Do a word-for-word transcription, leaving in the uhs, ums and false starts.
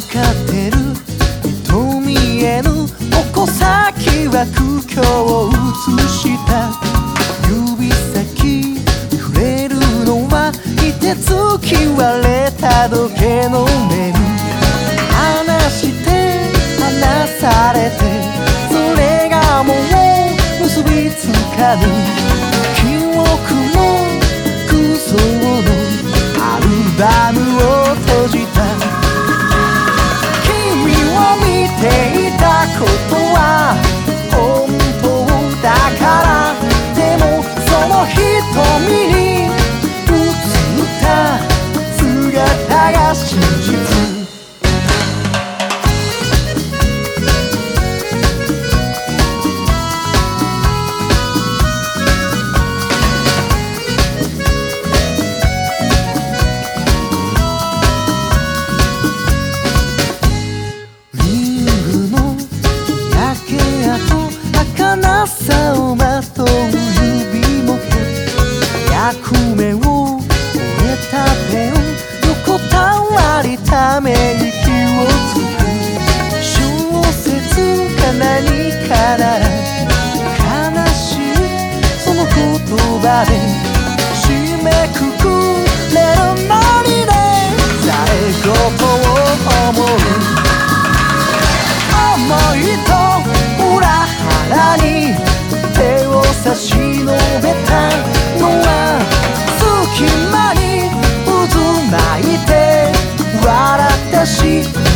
かってる瞳への矛先は苦境を映した指先触れるのは凍てつき割れた時計の面離して離されてそれがもう結びつかぬ記憶の空想のアルバムを閉じた君を見ていたことは本当だからでもその瞳に映った姿が真実儚さをまとう指元役目を終えたペン横たわりため息をつく小説か何かなら悲しいその言葉で締めくくれるのにね誰事を思う思いと裏腹に手を差し伸べたのは隙間に渦巻いて笑ったし